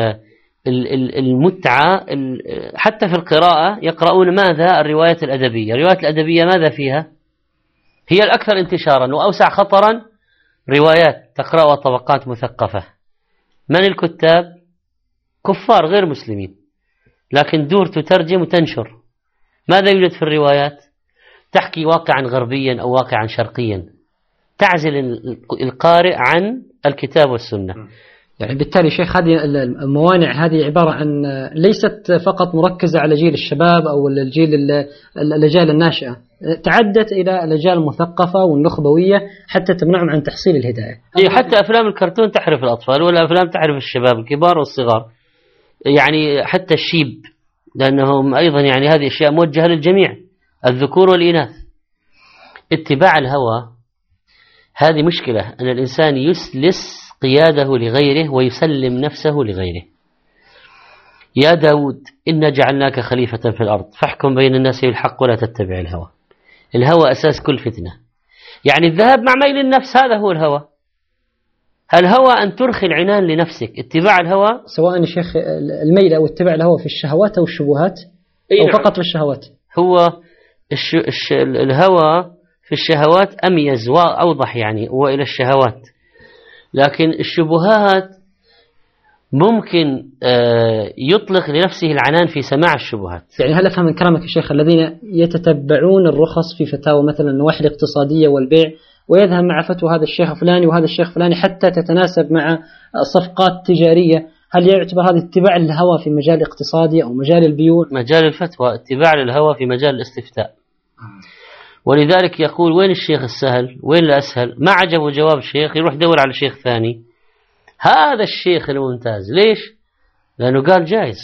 Speaker 5: المتعة، حتى في القراءة يقرؤون ماذا؟ الرواية الأدبية. الرواية الأدبية ماذا فيها؟ هي الأكثر انتشارا وأوسع خطرا. روايات تقرأها طبقات مثقفة. من الكتاب؟ كفار غير مسلمين، لكن دور تترجم وتنشر. ماذا يوجد في الروايات؟ تحكي واقعا غربيا أو واقعا شرقيا، تعزل القارئ عن الكتاب والسنة.
Speaker 4: يعني بالتالي شيخ هذه الموانع هذه عبارة عن ليست فقط مركزة على جيل الشباب أو الجيل الأجيال الناشئة، تعدت إلى الأجيال المثقفة والنخبوية حتى تمنعهم عن تحصيل الهداية.
Speaker 5: حتى أفلام الكرتون تحرف الأطفال، ولا أفلام تحرف الشباب الكبار والصغار، يعني حتى الشيب، لأنهم أيضا يعني هذه أشياء موجهة للجميع، الذكور والإناث. اتباع الهوى هذه مشكلة، أن الإنسان يسلس قياده لغيره ويسلم نفسه لغيره. يا داود إنا جعلناك خليفة في الأرض فاحكم بين الناس بالحق ولا تتبع الهوى. الهوى أساس كل فتنة، يعني الذهاب مع ميل النفس، هذا هو الهوى. الهوى أن ترخي العنان لنفسك. اتباع الهوى سواء
Speaker 4: يا شيخ الميل أو اتباع الهوى في الشهوات أو الشبهات أو فقط في الشهوات.
Speaker 5: هو الش... الش... الهوى في الشهوات أميز وأوضح يعني وإلى الشهوات، لكن الشبهات ممكن يطلق لنفسه العنان في سماع الشبهات.
Speaker 4: يعني هل أفهم من كلامك يا شيخ الذين يتتبعون الرخص في فتاوى مثلا النواحي الاقتصادية والبيع ويذهب مع فتوى هذا الشيخ فلاني وهذا الشيخ فلاني حتى تتناسب مع صفقات تجارية، هل يعتبر هذا اتباع الهوى في مجال الاقتصادي أو مجال البيوع؟
Speaker 5: مجال الفتوى اتباع للهوى في مجال الاستفتاء. ولذلك يقول وين الشيخ السهل وين الأسهل؟ ما عجبه جواب الشيخ يروح دور على شيخ ثاني. هذا الشيخ الممتاز ليش؟ لأنه قال جائز.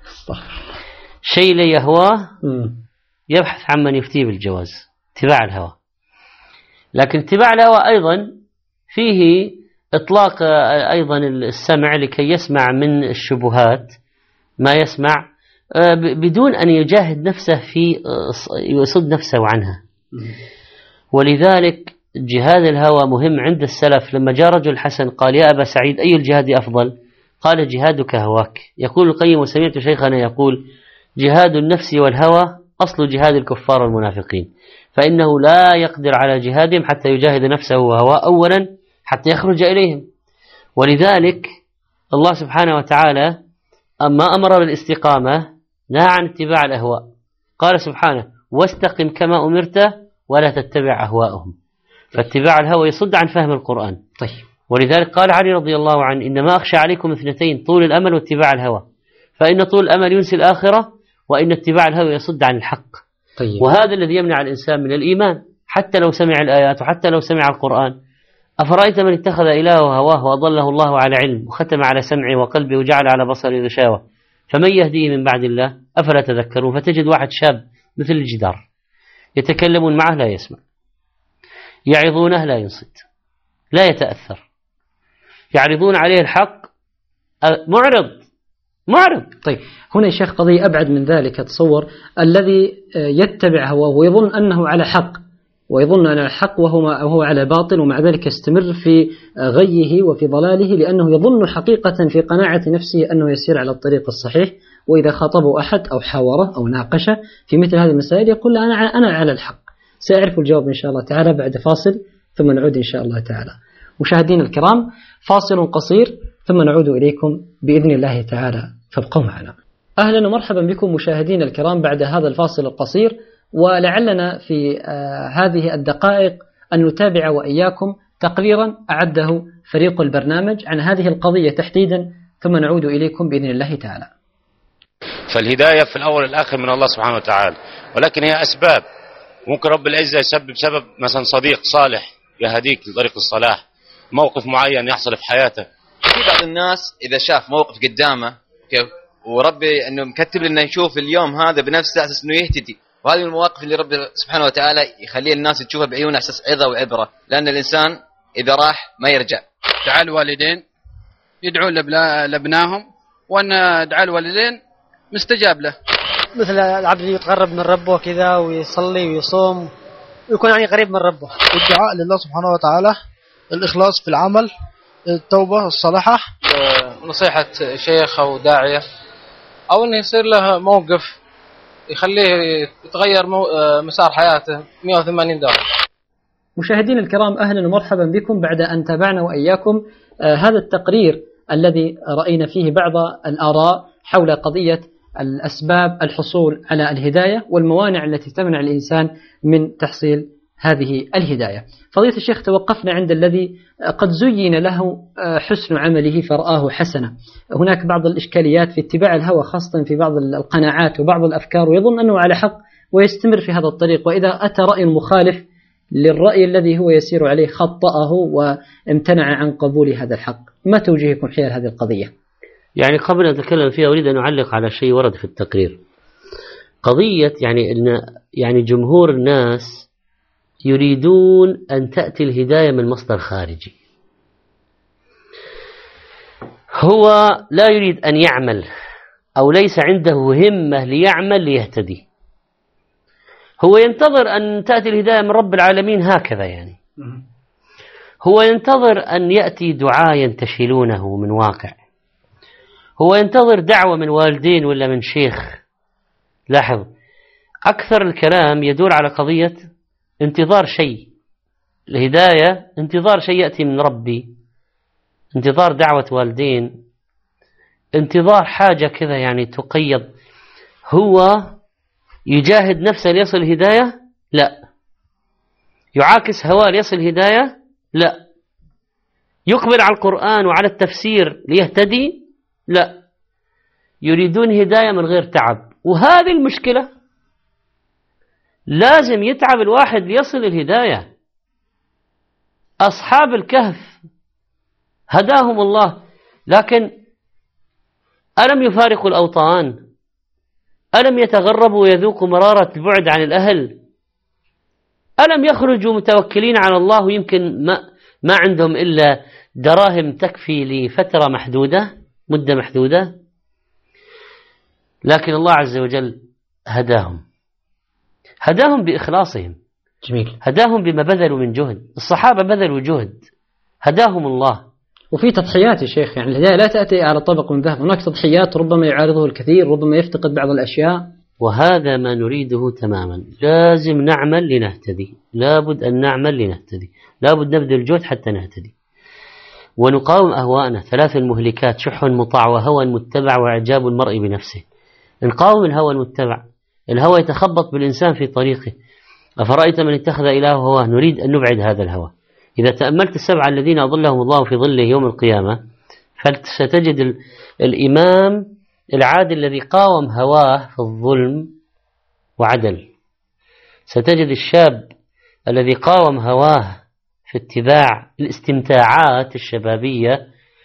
Speaker 5: شيء لا يهواه يبحث عن من يفتيه بالجواز، اتباع الهوى. لكن اتباع الهوى أيضا فيه إطلاق أيضا السمع لكي يسمع من الشبهات ما يسمع بدون أن يجاهد نفسه في يصد نفسه عنها. ولذلك جهاد الهوى مهم عند السلف. لما جاء رجل حسن قال يا أبا سعيد أي الجهاد أفضل؟ قال جهادك هواك. يقول القيم وسمعت شيخنا يقول جهاد النفس والهوى أصل جهاد الكفار والمنافقين، فإنه لا يقدر على جهادهم حتى يجاهد نفسه وهواه أولا حتى يخرج إليهم. ولذلك الله سبحانه وتعالى أما أمر بالاستقامة نهى عن اتباع الأهواء. قال سبحانه واستقم كما أمرت ولا تتبع أهواءهم. فاتباع الهوى يصد عن فهم القرآن.
Speaker 4: طيب.
Speaker 5: ولذلك قال علي رضي الله عنه إنما أخشى عليكم اثنتين، طول الأمل واتباع الهوى، فإن طول الأمل ينسي الآخرة وإن اتباع الهوى يصد عن الحق.
Speaker 4: طيب.
Speaker 5: وهذا الذي يمنع الإنسان من الإيمان حتى لو سمع الآيات وحتى لو سمع القرآن. أفرأيت من اتخذ إلهه هواه وأضله الله على علم وختم على سمعه وقلبه وجعل على بصره غشاوة فمن يهديه من بعد الله أفلا تذكرون؟ فتجد واحد شاب مثل الجدار يتكلمون معه لا يسمع، يعظونه لا ينصت، لا يتأثر، يعرضون عليه الحق معرض معرض.
Speaker 4: طيب هنا يا شيخ قضية أبعد من ذلك. تصور الذي يتبع هواه ويظن أنه على حق ويظن أنه على حق وهو, وهو على باطل، ومع ذلك يستمر في غيه وفي ضلاله لأنه يظن حقيقة في قناعة نفسه أنه يسير على الطريق الصحيح، وإذا خاطبه أحد أو حاوره أو ناقشه في مثل هذه المسائل يقول أنا أنا على الحق. سأعرف الجواب إن شاء الله تعالى بعد فاصل ثم نعود إن شاء الله تعالى. مشاهدين الكرام فاصل قصير ثم نعود إليكم بإذن الله تعالى، فابقوا معنا. أهلا ومرحبا بكم مشاهدين الكرام بعد هذا الفاصل القصير، ولعلنا في آه هذه الدقائق أن نتابع وإياكم تقريرا أعده فريق البرنامج عن هذه القضية تحديدا، ثم نعود إليكم بإذن الله تعالى.
Speaker 6: فالهداية في الأول والآخر من الله سبحانه وتعالى، ولكن هي أسباب. ممكن رب العزة يسبب سبب مثلا صديق صالح يهديك لطريق الصلاح، موقف معين يحصل في حياتك.
Speaker 7: في بعض الناس إذا شاف موقف قدامه كيف وربي انه مكتب لنا نشوف اليوم هذا بنفسه اساس انه يهتدي. وهذه المواقف اللي ربي سبحانه وتعالى يخلي الناس تشوفها بعيون اساس عظه وعبره، لان الانسان اذا راح ما يرجع.
Speaker 8: دعاء الوالدين يدعون لابنائهم، وان دعاء الوالدين مستجاب له.
Speaker 9: مثل العبد يتقرب من ربه كذا ويصلي ويصوم ويكون يعني قريب من ربه.
Speaker 10: الدعاء لله سبحانه وتعالى، الإخلاص في العمل، التوبة الصالحة.
Speaker 11: نصيحة شيخ أو داعية، أو أنه يصير له موقف يخليه يتغير مسار حياته مئة وثمانين درجة.
Speaker 4: مشاهدين الكرام، أهلا ومرحبا بكم بعد أن تابعنا وإياكم آه هذا التقرير الذي رأينا فيه بعض الآراء حول قضية الأسباب الحصول على الهداية والموانع التي تمنع الإنسان من تحصيل هذه الهداية. فضيلة الشيخ، توقفنا عند الذي قد زين له حسن عمله فرآه حسنة. هناك بعض الإشكاليات في اتباع الهوى، خاصة في بعض القناعات وبعض الأفكار، ويظن أنه على حق ويستمر في هذا الطريق، وإذا أتى رأي مخالف للرأي الذي هو يسير عليه خطأه وامتنع عن قبول هذا الحق. ما توجيهكم حيال هذه القضية؟
Speaker 5: يعني قبل أن أتكلم فيها أريد أن أعلق على شيء ورد في التقرير. قضية يعني أن يعني جمهور الناس يريدون أن تأتي الهداية من مصدر خارجي. هو لا يريد أن يعمل، أو ليس عنده همة ليعمل ليهتدي. هو ينتظر أن تأتي الهداية من رب العالمين هكذا، يعني هو ينتظر أن يأتي دعاء ينتشلونه من واقع، هو ينتظر دعوة من والدين ولا من شيخ. لاحظ، أكثر الكلام يدور على قضية انتظار شيء. الهداية انتظار شيء يأتي من ربي، انتظار دعوة والدين، انتظار حاجة كذا يعني تقيض. هو يجاهد نفسه ليصل الهداية؟ لا. يعاكس هواه ليصل الهداية؟ لا. يقبل على القرآن وعلى التفسير ليهتدي؟ لا. يريدون هداية من غير تعب، وهذه المشكلة. لازم يتعب الواحد ليصل الهداية. أصحاب الكهف هداهم الله، لكن ألم يفارقوا الأوطان؟ ألم يتغربوا ويذوقوا مرارة البعد عن الأهل؟ ألم يخرجوا متوكلين على الله ويمكن ما, ما عندهم إلا دراهم تكفي لفترة محدودة، مدة محدودة؟ لكن الله عز وجل هداهم، هداهم بإخلاصهم.
Speaker 4: جميل.
Speaker 5: هداهم بما بذلوا من جهد. الصحابة بذلوا جهد، هداهم الله.
Speaker 4: وفي تضحيات يا شيخ، يعني الهداية لا تأتي على طبق من ذهب، هناك تضحيات ربما يعارضه الكثير، ربما يفتقد بعض الأشياء.
Speaker 5: وهذا ما نريده تماما. لازم نعمل لنهتدي، لابد أن نعمل لنهتدي، لابد نبذل جهد حتى نهتدي ونقاوم أهواءنا. ثلاث المهلكات: شح مطاع، وهوى متبع، وإعجاب المرء بنفسه. نقاوم الهوى المتبع. الهوى يتخبط بالإنسان في طريقه. أفرأيت من اتخذ إلهه هواه؟ نريد أن نبعد هذا الهوى. إذا تأملت السبعة الذين أظلهم الله في ظله يوم القيامة، فستجد الإمام العادل الذي قاوم هواه في الظلم وعدل. ستجد الشاب الذي قاوم هواه في اتباع الاستمتاعات الشبابية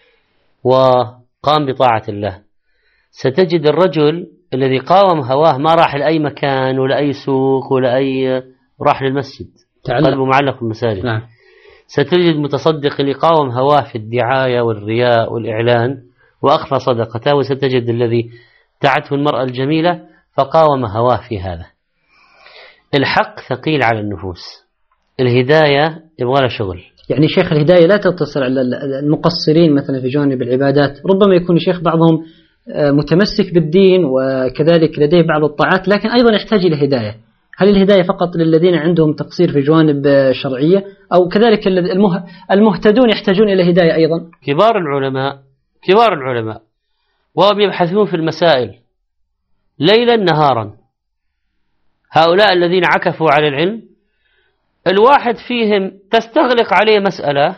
Speaker 5: وقام بطاعة الله. ستجد الرجل الذي قاوم هواه ما راح لأي مكان ولا أي سوق ولا أي، راح للمسجد، قلبه معلق في المساجد.
Speaker 4: نعم.
Speaker 5: ستجد متصدق اللي قاوم هواه في الدعاية والرياء والإعلان وأخفى صدقته، وستجد الذي دعته المرأة الجميلة فقاوم هواه في هذا. الحق ثقيل على النفوس، الهداية يبغى لها شغل.
Speaker 4: يعني شيخ الهداية لا تقتصر على المقصرين مثلا في جانب العبادات، ربما يكون الشيخ بعضهم متمسك بالدين وكذلك لديه بعض الطاعات، لكن أيضا يحتاج إلى هداية. هل الهداية فقط للذين عندهم تقصير في جوانب شرعية، أو كذلك المهتدون يحتاجون إلى هداية أيضا؟
Speaker 5: كبار العلماء كبار العلماء وهم يبحثون في المسائل ليلا نهارا. هؤلاء الذين عكفوا على العلم، الواحد فيهم تستغلق عليه مسألة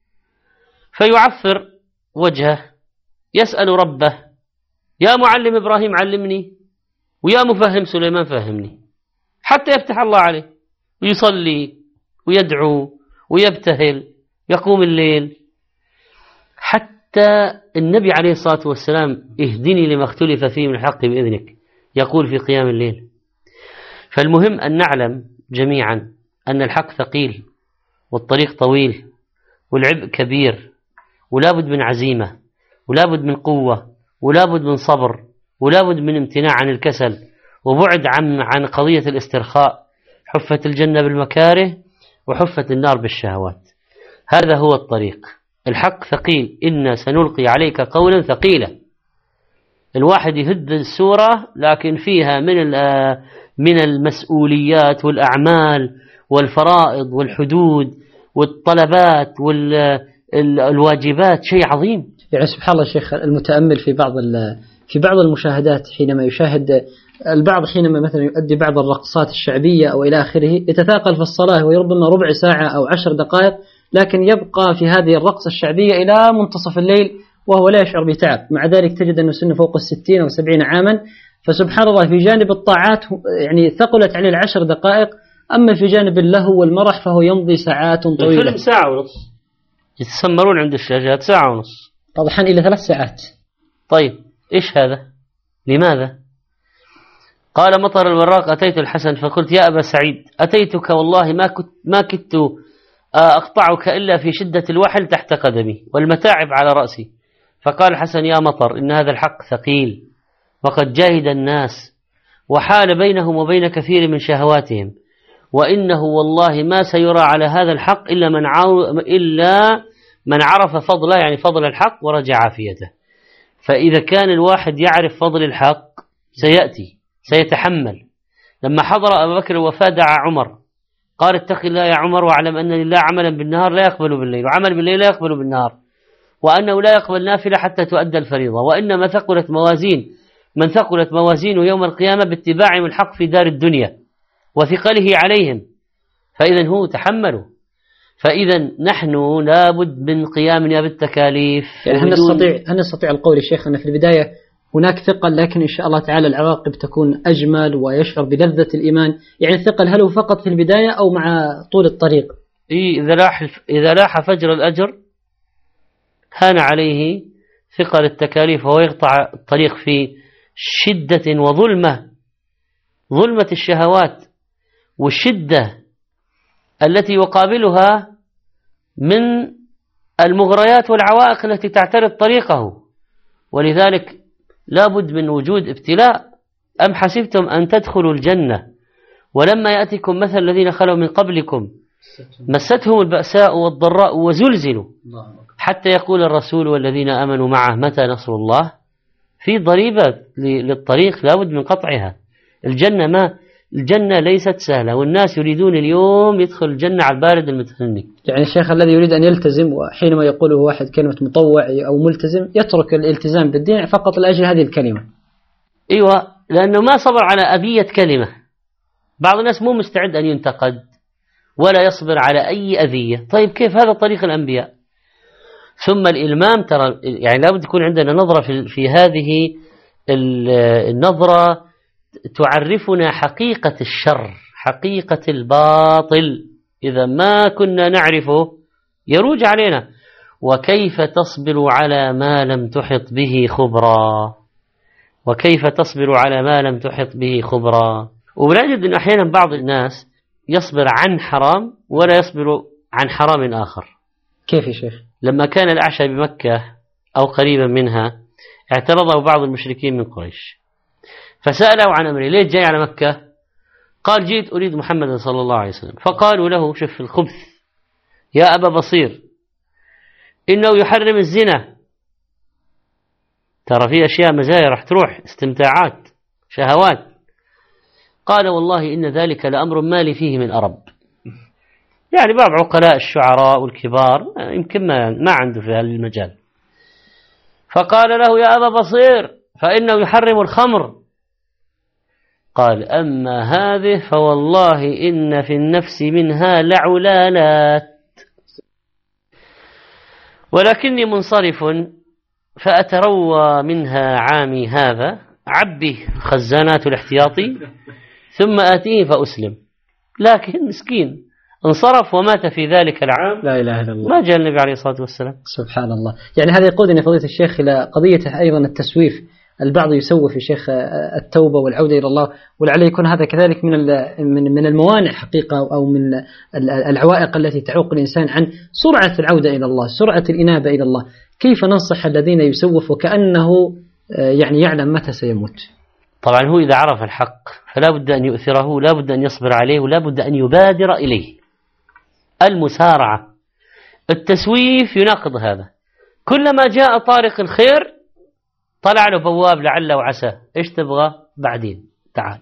Speaker 5: فيعفر وجهه يسأل ربه: يا معلم إبراهيم علمني، ويا مفهم سليمان فهمني، حتى يفتح الله عليه ويصلي ويدعو ويبتهل، يقوم الليل، حتى حتى النبي عليه الصلاة والسلام اهدني لما اختلف فيه من الحق بإذنك يقول في قيام الليل. فالمهم أن نعلم جميعا أن الحق ثقيل والطريق طويل والعبء كبير، ولا بد من عزيمة ولا بد من قوة ولا بد من صبر ولا بد من امتناع عن الكسل وبعد عن عن قضية الاسترخاء. حفت الجنة بالمكاره وحفت النار بالشهوات. هذا هو الطريق. الحق ثقيل، إنا سنلقي عليك قولا ثقيلا. الواحد يهد السورة لكن فيها من من المسؤوليات والأعمال والفرائض والحدود والطلبات والواجبات شيء عظيم.
Speaker 4: يعني سبحان الله الشيخ المتأمل في بعض في بعض المشاهدات حينما يشاهد البعض حينما مثلا يؤدي بعض الرقصات الشعبية أو إلى آخره يتثاقل في الصلاة وربما ربع ساعة أو عشر دقائق، لكن يبقى في هذه الرقصة الشعبية إلى منتصف الليل وهو لا يشعر بتعب. مع ذلك تجد أنه سنه فوق الستين أو سبعين عاما. فسبحان الله في جانب الطاعات يعني ثقلت عليه العشر دقائق، أما في جانب اللهو والمرح فهو يمضي ساعات طويلة.
Speaker 5: الفيلم ساعة ونص، يتسمرون عند الشاشات ساعة ونص،
Speaker 4: طبعا إلى ثلاث ساعات.
Speaker 5: طيب إيش هذا؟ لماذا؟ قال مطر الوراق أتيت الحسن فقلت يا أبا سعيد أتيتك والله ما كنت ما كدت أقطعك إلا في شدة الوحل تحت قدمي والمتاعب على رأسي. فقال الحسن يا مطر إن هذا الحق ثقيل وقد جاهد الناس وحال بينهم وبين كثير من شهواتهم، وإنه والله ما سيرى على هذا الحق إلا من إلا من عرف فضله، يعني فضل الحق ورجع عافيته. فإذا كان الواحد يعرف فضل الحق سيأتي سيتحمل. لما حضر أبو بكر الوفاة دعا عمر قال اتق الله يا عمر واعلم أن لله عملا بالنهار لا يقبل بالليل، وعمل بالليل لا يقبل بالنهار، وأنه لا يقبل نافلة حتى تؤدى الفريضة، وإنما ثقلت موازين من ثقلت موازينه يوم القيامة باتباعهم الحق في دار الدنيا وثقله عليهم. فإذا هو تحملوا. فإذا نحن لابد من قيامنا بالتكاليف.
Speaker 4: يعني هل نستطيع هل نستطيع القول يا شيخ أن في البداية هناك ثقل لكن إن شاء الله تعالى العواقب تكون أجمل ويشعر بلذة الإيمان؟ يعني الثقل هل هو فقط في البداية أو مع طول الطريق؟
Speaker 5: إيه، إذا لاح إذا لاح فجر الأجر هان عليه ثقل التكاليف وهو يقطع الطريق في شدة وظلمة، ظلمة الشهوات والشدة التي يقابلها من المغريات والعوائق التي تعترض طريقه. ولذلك لا بد من وجود ابتلاء. أم حسبتم أن تدخلوا الجنة ولما يأتكم مثل الذين خلوا من قبلكم مستهم البأساء والضراء وزلزلوا حتى يقول الرسول والذين آمنوا معه متى نصر الله. في ضريبة للطريق لا بد من قطعها. الجنة ما الجنة ليست سهلة، والناس يريدون اليوم يدخل الجنة على البارد المتهنك.
Speaker 4: يعني الشيخ الذي يريد أن يلتزم وحينما يقوله واحد كلمة مطوع أو ملتزم يترك الالتزام بالدين فقط لأجل هذه الكلمة.
Speaker 5: أيوة، لأنه ما صبر على أبية كلمة. بعض الناس مو مستعد أن ينتقد ولا يصبر على أي أذية. طيب كيف هذا طريق الأنبياء؟ ثم الإلمام، ترى يعني لابد يكون عندنا نظرة في, في هذه النظرة تعرفنا حقيقة الشر، حقيقة الباطل. إذا ما كنا نعرفه يروج علينا. وكيف تصبر على ما لم تحط به خبرا، وكيف تصبر على ما لم تحط به خبرا. ونجد أن أحيانا بعض الناس يصبر عن حرام ولا يصبر عن حرام آخر.
Speaker 4: كيف يا شيخ؟
Speaker 5: لما كان الأعشى بمكة أو قريبا منها اعترضه بعض المشركين من قريش فسأله عن أمره، ليه جاي على مكة؟ قال جيت أريد محمد صلى الله عليه وسلم. فقالوا له شوف الخبث يا أبا بصير إنه يحرم الزنا. ترى في أشياء مزايا راح تروح، استمتاعات شهوات. قال والله إن ذلك لأمر ما لي فيه من أرب. يعني بعض عقلاء الشعراء والكبار يمكن ما, ما عنده في هذا المجال. فقال له يا أبا بصير فإنه يحرم الخمر. قال أما هذه فوالله إن في النفس منها لعلالات ولكني منصرف فأتروى منها عامي هذا عبي خزانات الاحتياطي ثم آتيه فأسلم. لكن مسكين انصرف ومات في ذلك العام،
Speaker 4: لا إله إلا الله،
Speaker 5: ما جاء النبي عليه الصلاة والسلام.
Speaker 4: سبحان الله. يعني هذا يقودنا فضيلة الشيخ إلى قضية أيضا التسويف. البعض يسوف في شيخ التوبة والعودة إلى الله، ولعل يكون هذا كذلك من من من الموانع حقيقة، أو من العوائق التي تعوق الإنسان عن سرعة العودة إلى الله، سرعة الإنابة إلى الله. كيف ننصح الذين يسوف وكأنه يعني يعلم متى سيموت؟
Speaker 5: طبعا هو إذا عرف الحق فلا بد أن يؤثره، لا بد أن يصبر عليه، ولا بد أن يبادر إليه. المسارعة، التسويف يناقض هذا. كلما جاء طارق الخير طلع له بواب لعل وعسى، إيش تبغى بعدين، تعال.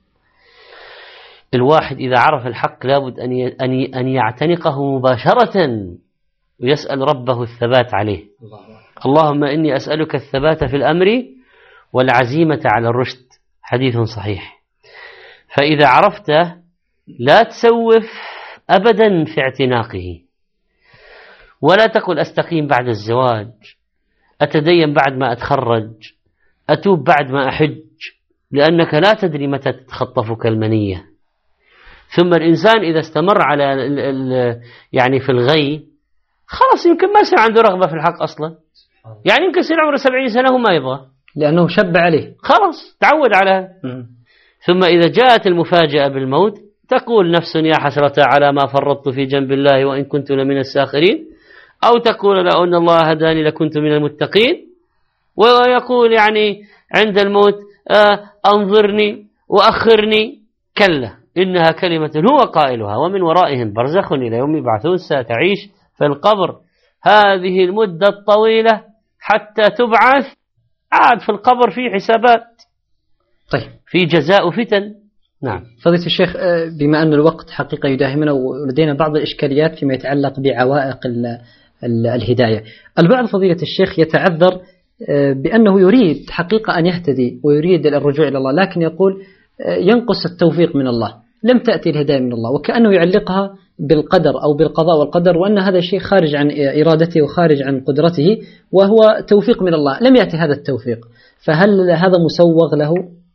Speaker 5: الواحد إذا عرف الحق لابد أن أن يعتنقه مباشرة ويسأل ربه الثبات عليه. اللهم إني أسألك الثبات في الأمر والعزيمة على الرشد، حديث صحيح. فإذا عرفته لا تسوف أبدا في اعتناقه، ولا تقل أستقيم بعد الزواج، أتدين بعد ما أتخرج، أتوب بعد ما أحج، لأنك لا تدري متى تتخطفك المنية. ثم الإنسان إذا استمر على ال ال يعني في الغي خلاص يمكن ما يصير عنده رغبة في الحق أصلا، يعني يمكن يصير عمره سبعين سنة وما يبغى
Speaker 4: لأنه شب عليه،
Speaker 5: خلاص تعود على. ثم إذا جاءت المفاجأة بالموت تقول نفس يا حسرة على ما فرطت في جنب الله وإن كنت لمن الساخرين، أو تقول لو أن الله هداني لكنت من المتقين، ويقول يعني عند الموت آه أنظرني وأخرني، كلا إنها كلمة هو قائلها ومن ورائهم برزخ إلى يوم يبعثون، ستعيش في القبر هذه المدة الطويلة حتى تبعث، عاد في القبر في حسابات،
Speaker 4: طيب في
Speaker 5: جزاء فتن. نعم
Speaker 4: فضيلة الشيخ، بما أن الوقت حقيقة يداهمنا ولدينا بعض الإشكاليات فيما يتعلق بعوائق الهداية، البعض فضيلة الشيخ يتعذر بأنه يريد حقيقة أن يهتدي ويريد الرجوع إلى الله، لكن يقول ينقص التوفيق من الله، لم تأتي الهداية من الله، وكأنه يعلقها بالقدر أو بالقضاء والقدر، وأن هذا الشيء خارج عن إرادته وخارج عن قدرته، وهو توفيق من الله، لم يأتي هذا التوفيق، فهل هذا مسوغ له؟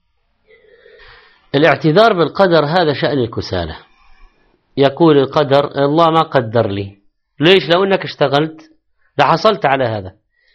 Speaker 5: الاعتذار بالقدر هذا شأن الكسالى. يقول القدر الله ما قدر لي، ليش؟ لو أنك اشتغلت لحصلت على هذا.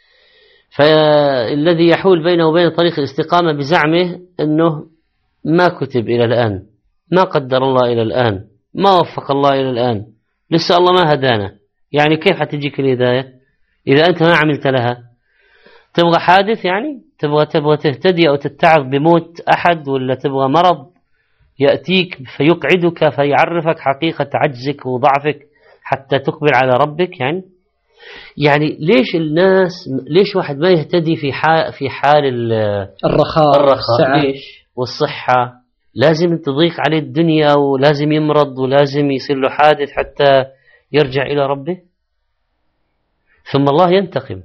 Speaker 5: فالذي يحول بينه وبين طريق الاستقامة بزعمه أنه ما كتب إلى الآن، ما قدر الله إلى الآن، ما وفق الله إلى الآن، لسه الله ما هدانا، يعني كيف حتجيك الهداية إذا أنت ما عملت لها؟ تبغى حادث يعني؟ تبغى تبغى تهتدي أو تتعظ بموت أحد، ولا تبغى مرض يأتيك فيقعدك فيعرفك حقيقة عجزك وضعفك حتى تقبل على ربك؟ يعني يعني ليش الناس، ليش واحد ما يهتدي في حال في حال
Speaker 4: الرخاء,
Speaker 5: الرخاء ليش؟ والصحة لازم تضيق عليه الدنيا، ولازم يمرض، ولازم يصير له حادث حتى يرجع إلى ربه. ثم الله ينتقم،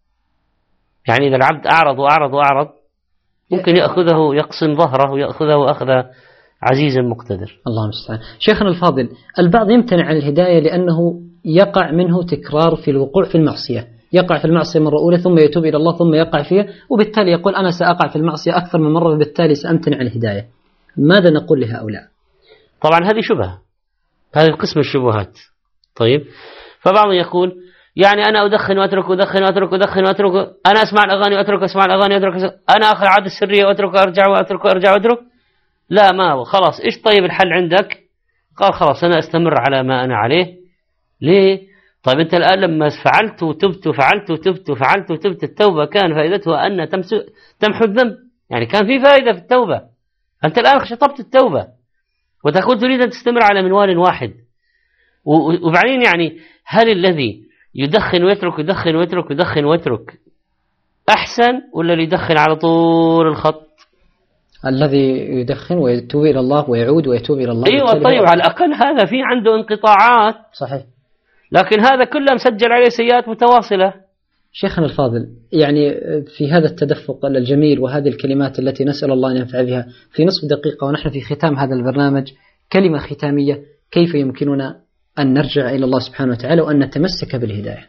Speaker 5: يعني إذا العبد أعرض وأعرض وأعرض ممكن يأخذه، يقسم ظهره ويأخذه أخذ عزيز مقتدر.
Speaker 4: الله المستعان. شيخنا الفاضل، البعض يمتنع عن الهداية لأنه يقع منه تكرار في الوقوع في المعصية، يقع في المعصية مرة أولى ثم يتوب إلى الله ثم يقع فيها، وبالتالي يقول أنا سأقع في المعصية أكثر من مرة وبالتالي سأمتنع عن الهداية. ماذا نقول لهؤلاء؟
Speaker 5: طبعا هذه شبهة، هذه قسم الشبهات. طيب، فبعض يقول يعني أنا أدخن وأترك أدخن وأترك أدخن وأترك، أنا أسمع الأغاني وأترك أسمع الأغاني وأترك، أنا أخذ عادة السرية وأترك وأرجع وأترك وأرجع وأترك. لا، ما خلاص، إيش طيب الحل عندك؟ قال خلاص أنا أستمر على ما أنا عليه. ليه؟ طيب أنت الآن لما فعلت وتبت وفعلت وتبت وفعلت وتبت، التوبة كان فائدتها أن تمحو الذنب، يعني كان في فائدة في التوبة. أنت الآن شطبت التوبة وتقول تريد أن تستمر على منوال واحد. وبعدين يعني هل الذي يدخن ويترك يدخن ويترك يدخن ويترك أحسن، ولا اللي يدخن على طول الخط؟
Speaker 4: الذي يدخن ويتوب إلى الله ويعود ويتوب إلى الله.
Speaker 5: أيوة، طيب على الأقل هذا في عنده انقطاعات،
Speaker 4: صحيح،
Speaker 5: لكن هذا كله مسجل عليه سيئات متواصلة.
Speaker 4: شيخنا الفاضل، يعني في هذا التدفق الجميل وهذه الكلمات التي نسأل الله أن ينفع بها في نصف دقيقة ونحن في ختام هذا البرنامج، كلمة ختامية، كيف يمكننا أن نرجع إلى الله سبحانه وتعالى وأن نتمسك بالهداية؟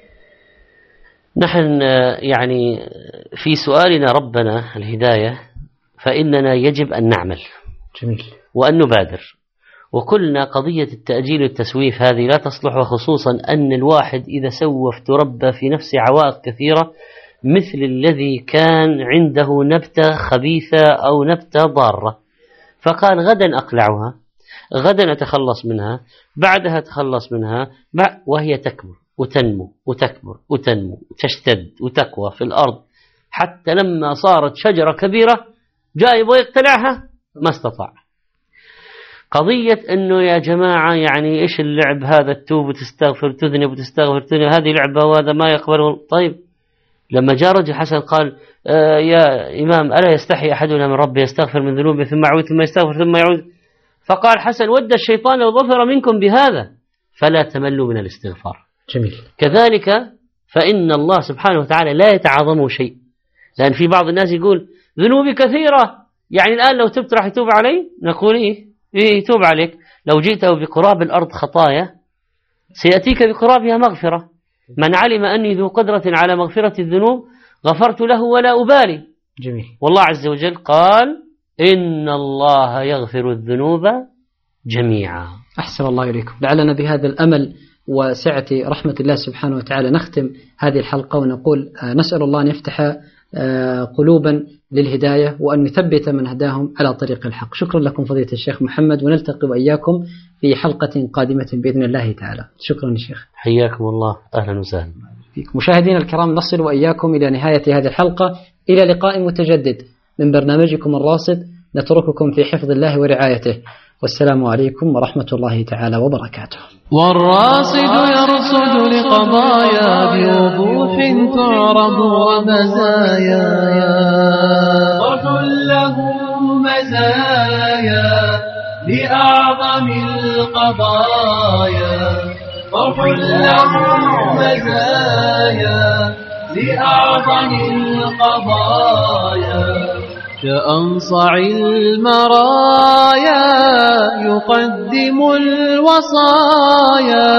Speaker 5: نحن يعني في سؤالنا ربنا الهداية، فإننا يجب أن نعمل
Speaker 4: جميل.
Speaker 5: وأن نبادر، وقلنا قضية التأجيل والتسويف هذه لا تصلح، وخصوصا أن الواحد إذا سوف تربى في نفسه عوائق كثيرة، مثل الذي كان عنده نبتة خبيثة أو نبتة ضارة، فقال غدا أقلعها، غدا أتخلص منها، بعدها أتخلص منها، وهي تكبر وتنمو وتكبر وتنمو وتشتد وتقوى في الأرض، حتى لما صارت شجرة كبيرة جاء يبغى يقتلعها ما استطاع. قضية أنه يا جماعة يعني إيش اللعب هذا، تتوب وتستغفر تذنب وتستغفر تذنب، هذه لعبة وهذا ما يقبل. طيب لما جاء رجل حسن قال آه يا إمام ألا يستحي أحدنا من ربه يستغفر من ذنوبه ثم يعود ثم يستغفر ثم يعود، فقال حسن ود الشيطان لو ظفر منكم بهذا فلا تملوا من الاستغفار.
Speaker 4: جميل.
Speaker 5: كذلك فإن الله سبحانه وتعالى لا يتعاظمه شيء، لأن في بعض الناس يقول ذنوبي كثيرة، يعني الآن لو تبت راح يتوب علي، نقول إيه إيه يتوب عليك، لو جئته بقراب الأرض خطايا سيأتيك بقرابها مغفرة، من علم أني ذو قدرة على مغفرة الذنوب غفرت له ولا أبالي.
Speaker 4: جميل.
Speaker 5: والله عز وجل قال إن الله يغفر الذنوب جميعا.
Speaker 4: أحسن الله إليكم. لعلنا بهذا الأمل وسعة رحمة الله سبحانه وتعالى نختم هذه الحلقة ونقول نسأل الله أن يفتح قلوبا للهداية وأن يثبت من هداهم على طريق الحق. شكرا لكم فضيلة الشيخ محمد، ونلتقي وإياكم في حلقة قادمة بإذن الله تعالى. شكرا يا شيخ.
Speaker 5: حياكم الله، أهلا وسهلا
Speaker 4: فيكم. مشاهدينا الكرام، نصل وإياكم إلى نهاية هذه الحلقة، إلى لقاء متجدد من برنامجكم الراصد، نترككم في حفظ الله ورعايته، والسلام عليكم ورحمة الله تعالى وبركاته.
Speaker 1: والراصد يرصد لقضايا بوضوح تعرض ومزايا، طرح له مزايا لأعظم القضايا، طرح له مزايا لأعظم القضايا، كأنصع المرايا يقدم الوصايا.